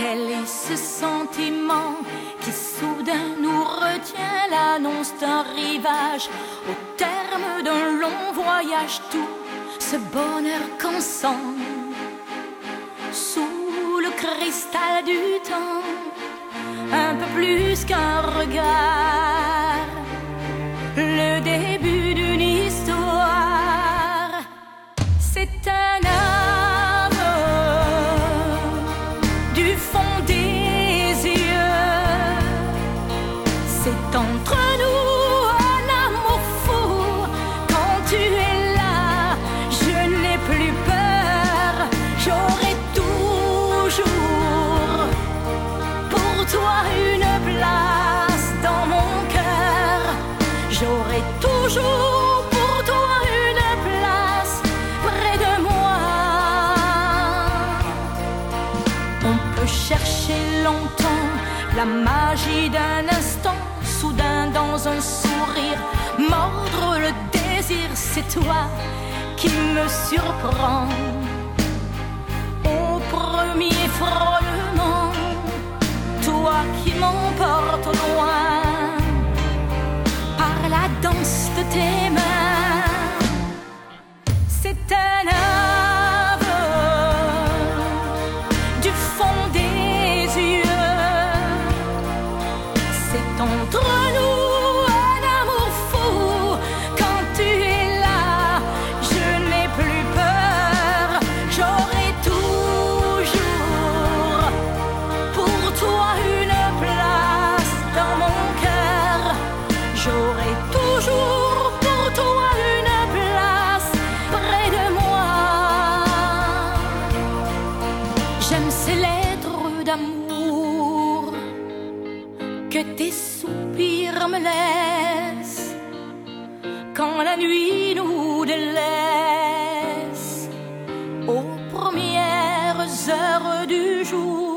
Quel est ce sentiment qui soudain nous retient, l'annonce d'un rivage au terme d'un long voyage, tout ce bonheur qu'on sent sous le cristal du temps, un peu plus qu'un regard, le début d'une histoire. C'est un du fond des yeux, c'est entre nous un amour fou. Quand tu es là, je n'ai plus peur, j'aurai toujours pour toi une place dans mon cœur. J'aurai toujours pour toi une place près de moi. On peut chercher longtemps la magie d'un instant, soudain dans un sourire, mordre le désir. C'est toi qui me surprends au premier frôlement, toi qui m'emportes au loin par la danse de tes mains. C'est un du fond des yeux, c'est entre nous un amour fou. Quand tu es là, je n'ai plus peur, j'aurai toujours pour toi une place dans mon cœur. J'aurai toujours pour toi une place près de moi. J'aime ces lettres d'amour que tes soupirs me laissent quand la nuit nous délaisse aux premières heures du jour.